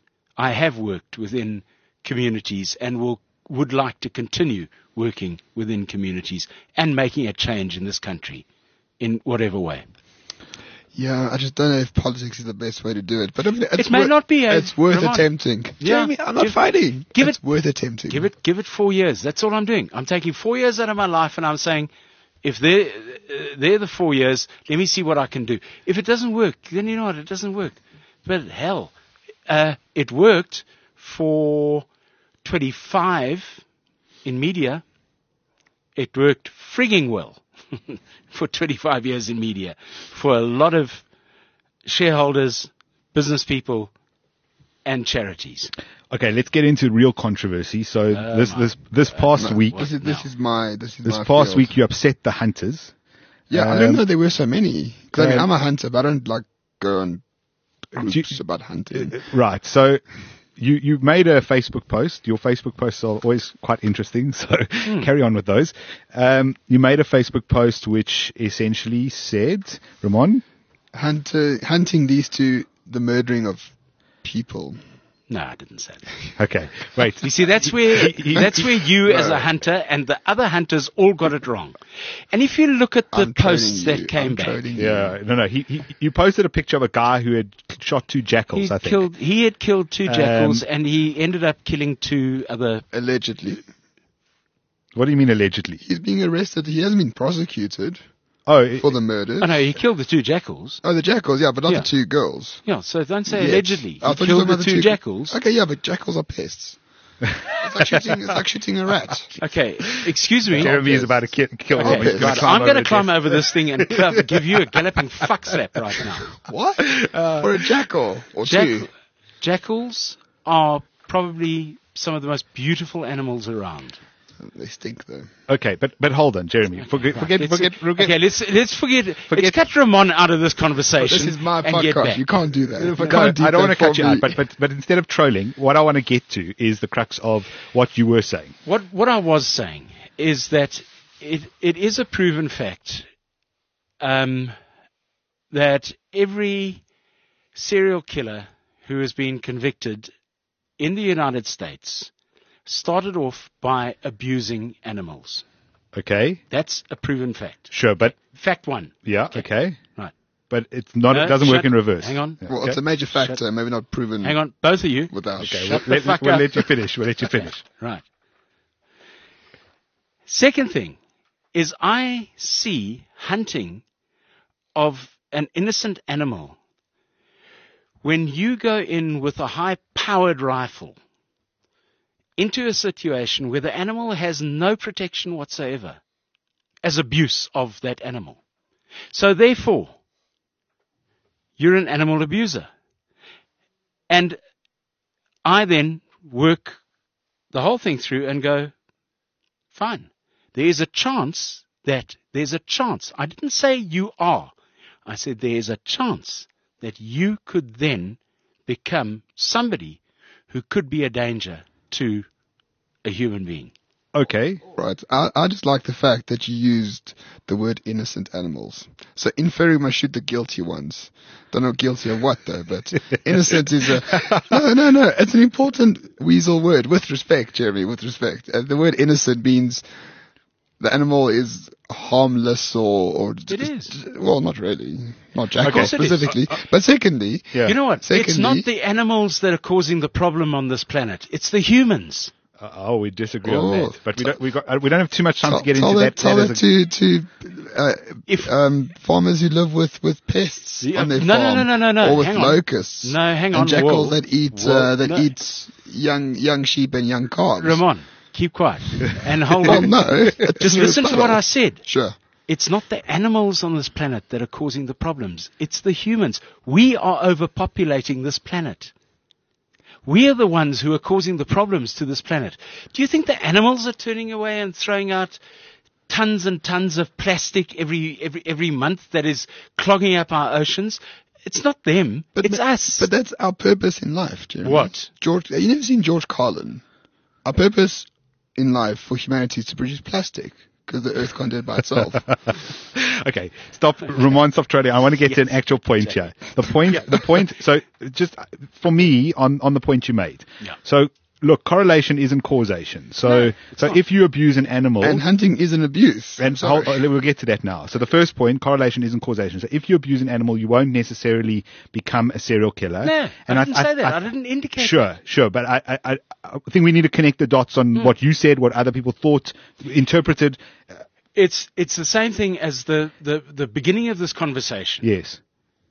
communities and would like to continue working within communities and making a change in this country in whatever way. Yeah, I just don't know if politics is the best way to do it, but I mean, it may not be. It's worth attempting. Yeah, Jamie, I'm not fighting. It's worth attempting. Give it 4 years. That's all I'm doing. I'm taking 4 years out of my life, and I'm saying, if they're the 4 years, let me see what I can do. If it doesn't work, then you know what, it doesn't work. But hell, it worked for 25 in media. It worked frigging well for 25 years in media for a lot of shareholders, business people, and charities. Okay, let's get into real controversy. So this past week, this is my past week, you upset the hunters Yeah, I didn't know there were so many. Because I mean, I'm a hunter, but I don't like go on groups you- about hunting. Right. So you made a Facebook post. Your Facebook posts are always quite interesting. So carry on with those. You made a Facebook post which essentially said, Ramon, Hunting leads to the murdering of people. No, I didn't say that. okay, wait. You see, that's where you as a hunter and the other hunters all got it wrong. And if you look at the I'm posts trolling that you. came I'm back, trolling you. Yeah, no. You posted a picture of a guy who had shot 2 jackals, I think. he had killed 2 jackals, and he ended up killing 2 other. Allegedly. What do you mean allegedly? He's being arrested. He hasn't been prosecuted Oh, for the murders. Oh no, he killed the 2 jackals. Oh, the jackals, yeah, but not Yeah. the 2 girls. Yeah, so don't say Yet. allegedly. I He thought you were killed talking the about 2 jackals. Okay, yeah, but jackals are pests. It's like shooting a rat. Okay, excuse me. Jeremy is about to kill Okay, him. He's right, climb I'm going over to climb the over this thing and give you a galloping fuck slap right now. What? For a jackal or 2? Jackals are probably some of the most beautiful animals around. They stink though. Okay, but hold on, Jeremy. Forget. Okay, let's forget. Let's cut Ramon out of this conversation. This is my and get podcast. back. You can't do that. You No, can't do I don't that want to cut for you out, me. but instead of trolling, what I want to get to is the crux of what you were saying. What I was saying is that it is a proven fact that every serial killer who has been convicted in the United States started off by abusing animals. Okay, That's a proven fact. sure, but Fact 1. yeah, okay, Right. but it's not. No, It doesn't work shut- in reverse. Hang on. Well, it's a major factor, maybe not proven Hang on, both of you. without. Okay, Shut the fuck we'll up. let you finish. We'll let you finish. Right. Second thing is I see hunting of an innocent animal when you go in with a high-powered rifle into a situation where the animal has no protection whatsoever as abuse of that animal. So therefore, you're an animal abuser. And I then work the whole thing through and go, fine. There's a chance. I didn't say you are. I said there is a chance that you could then become somebody who could be a danger to a human being. Okay, Right. I just like the fact that you used the word innocent animals. So in theory, we must shoot the guilty ones. Don't know guilty of what though, but innocent is a... No. It's an important weasel word. With respect, Jeremy, with respect. The word innocent means the animal is harmless or It is. Well, not really. Not jackal Okay. specifically. But secondly, yeah. You know what? It's Secondly- not the animals that are causing the problem on this planet. It's the humans. We disagree on Oh. that, but we don't have too much time to get tell into that, that. tell That that is to farmers who live with pests Yeah, on their no, farm, no, or with hang on. locusts. No, hang on, And jackals whoa. that eat Whoa, no. eat young sheep and young calves. Ramon, keep quiet and hold Well, on. no, Just listen to what I said. Sure. It's not the animals on this planet that are causing the problems. It's the humans. We are overpopulating this planet. We are the ones who are causing the problems to this planet. Do you think the animals are turning away and throwing out tons and tons of plastic every month that is clogging up our oceans? It's not them. It's us. But that's our purpose in life, Jeremy. What? George? You never seen George Carlin? Our purpose in life for humanity is to produce plastic because the Earth can't do it by itself. okay. Stop, Ramon. Stop trolling. I want to get to an actual point here. The point. So, just for me, on the point you made. Yeah. So, look, correlation isn't causation. So, No, it's not. if you abuse an animal, And hunting is an abuse. and Sorry. we'll get to that now. So the first point, correlation isn't causation. So if you abuse an animal, you won't necessarily become a serial killer. No, and I didn't say that. I didn't indicate that. Sure. But I think we need to connect the dots on what you said, what other people thought, interpreted. It's the same thing as the beginning of this conversation. Yes.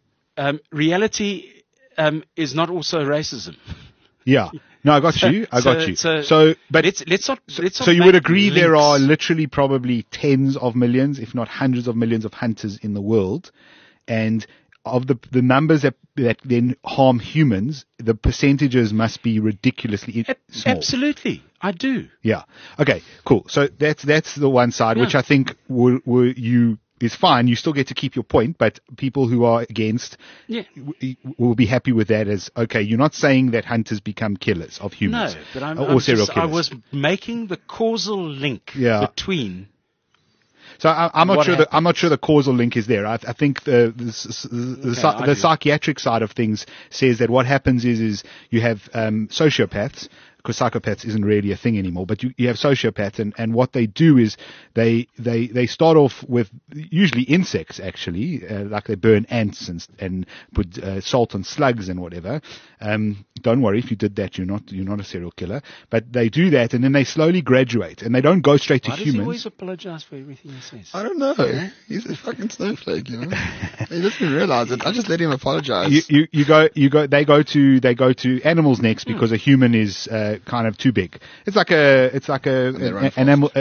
Reality is not also racism. Yeah. No, I got you. I got you. But let's not. So you would make agree there links. are literally probably tens of millions, if not hundreds of millions of hunters in the world, and of the numbers that then harm humans, the percentages must be ridiculously small. Absolutely, I do. Yeah. Okay. Cool. So that's the one side, Yeah. which I think you is fine. You still get to keep your point, but people who are against Yeah. will be happy with that as, okay, you're not saying that hunters become killers of humans. No, but or serial I killers. was making the causal link Yeah. between. So I'm not What sure. I'm not happens? sure the causal link is there. I think the I do. psychiatric side of things says that what happens is you have sociopaths, because psychopaths isn't really a thing anymore, but you have sociopaths, and what they do is they start off with usually insects, actually, like they burn ants and put salt on slugs and whatever. Don't worry, if you did that, you're not a serial killer. But they do that, and then they slowly graduate, and they don't go straight to Why does he humans. always apologize for everything he says? I don't know. He's a fucking snowflake, you know. He doesn't realize it. I just let him apologize. They go to animals next because a human is kind of too big. It's like they run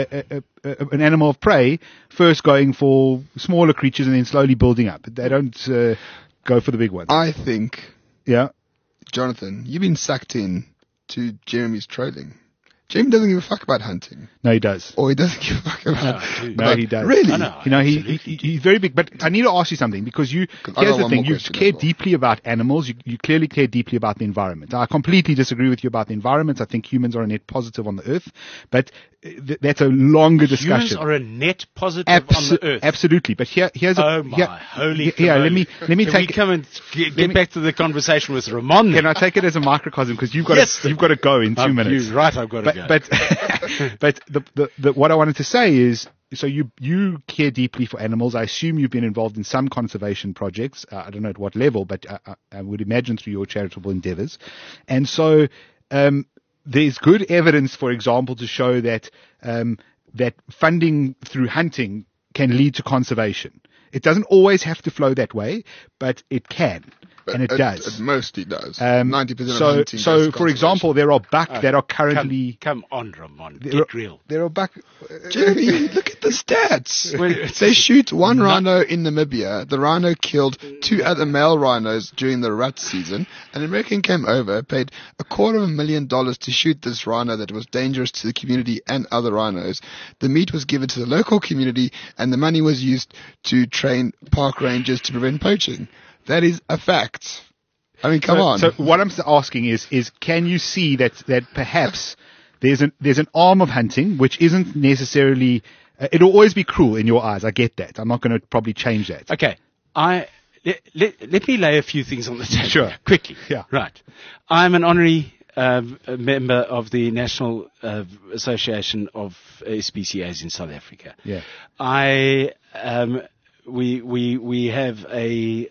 an animal of prey, first going for smaller creatures and then slowly building up. They don't go for the big ones. I think, Yeah. Jonathan, you've been sucked in to Jeremy's trolling. Jeremy doesn't give a fuck about hunting. No, he does. Or he doesn't give a fuck about... I do. No, he does. Really? I know. You know, Absolutely. he's very big. But I need to ask you something, because I here's got the one thing. more You question care as well. deeply about animals. You clearly care deeply about the environment. I completely disagree with you about the environment. I think humans are a net positive on the earth. But that's a longer discussion. Humans are a net positive on the earth. Absolutely. But here's Oh my holy! Yeah, let me Can we take. come and get back to the conversation with Ramon? Can I take it as a microcosm, because you've got Yes. to go in 2 minutes. You're right. I've got to But go. but the what I wanted to say is, so you care deeply for animals. I assume you've been involved in some conservation projects. I don't know at what level, but I would imagine through your charitable endeavors. And so there's good evidence, for example, to show that that funding through hunting can lead to conservation. It doesn't always have to flow that way, but it can. And it does. It mostly does. 90% of hunting goes So, to for conservation. example, there are buck that are currently. Come on, Ramon. There Get are- real. There are buck. Jeremy, look at the stats. Well, They shoot one rhino in Namibia. The rhino killed 2 other male rhinos during the rut season. An American came over, paid $250,000 to shoot this rhino that was dangerous to the community and other rhinos. The meat was given to the local community, and the money was used to train park rangers to prevent poaching. That is a fact. I mean, come on. So what I'm asking is can you see that perhaps there's an arm of hunting which isn't necessarily it'll always be cruel in your eyes. I get that. I'm not going to probably change that. Okay. Let me lay a few things on the table. Sure. Quickly. Yeah. Right. I'm an honorary member of the National Association of SPCAs in South Africa. Yeah. We have a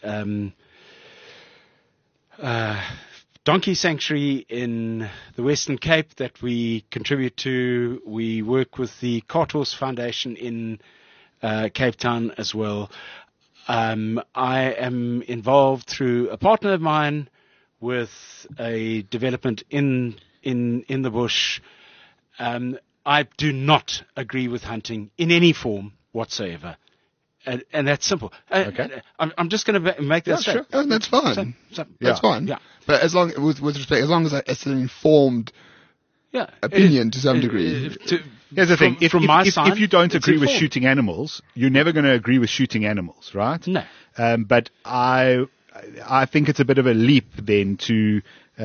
donkey sanctuary in the Western Cape that we contribute to. We work with the Carthorse Foundation in Cape Town as well. I am involved through a partner of mine with a development in the bush. I do not agree with hunting in any form whatsoever. And that's simple. Okay. I'm just going to make that Yeah, straight. sure. Oh, that's fine. That's Yeah. fine. Yeah. But as long, with respect, as long as it's an informed Yeah. opinion to some degree. Here's the thing. If my if side, you don't it's agree with informed. shooting animals, you're never going to agree with shooting animals, right? No. But I think it's a bit of a leap then to,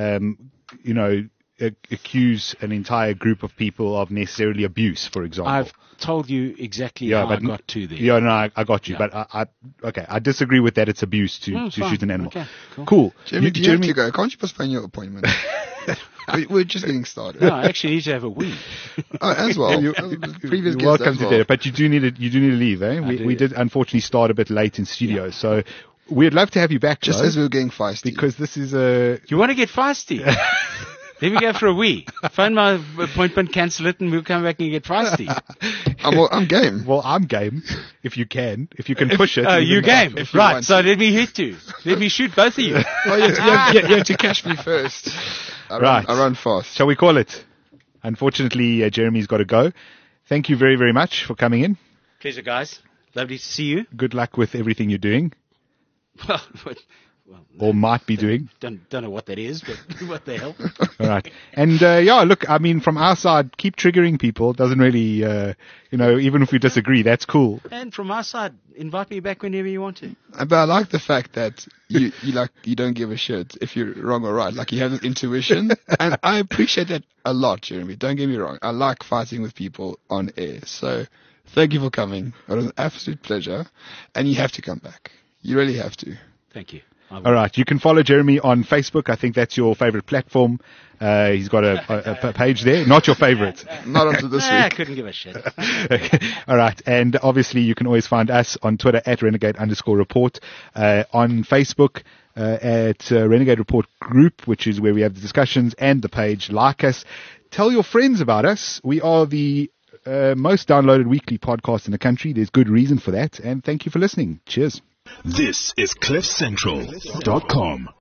accuse an entire group of people of necessarily abuse, for example. I've told you exactly how I got to there. Yeah, no, I got you. Yeah. But I disagree with that. It's abuse to fine. shoot an animal. Okay, cool. Cool. Jeremy, do you have to go? Can't you postpone your appointment? We're just getting started. No, I actually need to have a wee. As well. You're Previous guest welcome as to well. that, but you do need to leave, eh? We did unfortunately start a bit late in studio, so we'd love to have you back, Just though, as we were getting feisty. because this is a You want to get feisty? Let me go for a wee. Phone my appointment, cancel it, and we'll come back and get feisty. I'm game. well, I'm game if you can push it. Oh, you game. if you Right, want so let me hit you. Let me shoot both of you. Oh, you have to catch me first. I run fast. Shall we call it? Unfortunately, Jeremy's got to go. Thank you very, very much for coming in. Pleasure, guys. Lovely to see you. Good luck with everything you're doing. Well, Well, or might be doing. Don't know what that is, but what the hell? All right. And, look, I mean, from our side, keep triggering people. It doesn't really, even if we disagree, that's cool. And from our side, invite me back whenever you want to. But I like the fact that you don't give a shit if you're wrong or right. Like, you have this intuition, and I appreciate that a lot, Jeremy. Don't get me wrong. I like fighting with people on air. So, thank you for coming. It was an absolute pleasure, and you have to come back. You really have to. Thank you. All right. You can follow Jeremy on Facebook. I think that's your favorite platform. He's got a page there. Not your favorite. Not until this week. I couldn't give a shit. Okay. All right. And obviously you can always find us on Twitter at Renegade_report, on Facebook, at Renegade Report Group, which is where we have the discussions, and the page. Like us. Tell your friends about us. We are the most downloaded weekly podcast in the country. There's good reason for that. And thank you for listening. Cheers. This is CliffCentral.com.